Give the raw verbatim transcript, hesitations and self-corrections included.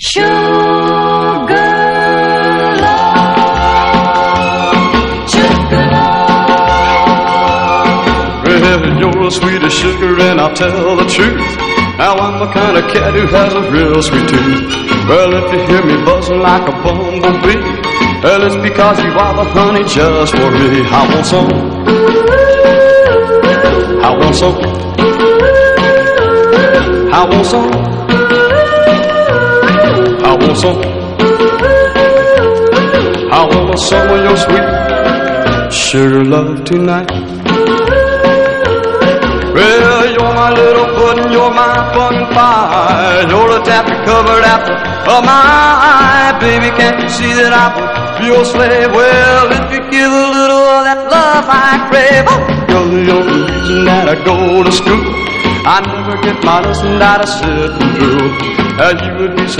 Sugar love, sugar love. Well, you're as sweet as sugar and I'll tell the truth. Now I'm the kind of cat who has a real sweet tooth. Well, if you hear me buzzing like a bumblebee, well, it's because you are the honey just for me. I want some, I want some, I want some, I want some, I want some of your sweet sugar love tonight. Well, you're my little pudding, you're my fun pie. You're a taffy covered apple of my eye. Baby, can't you see that I would be your slave? Well, if you give a little of that love I crave. Oh, you're the only reason that I go to school. I never get my lesson that I sit through. And you would be so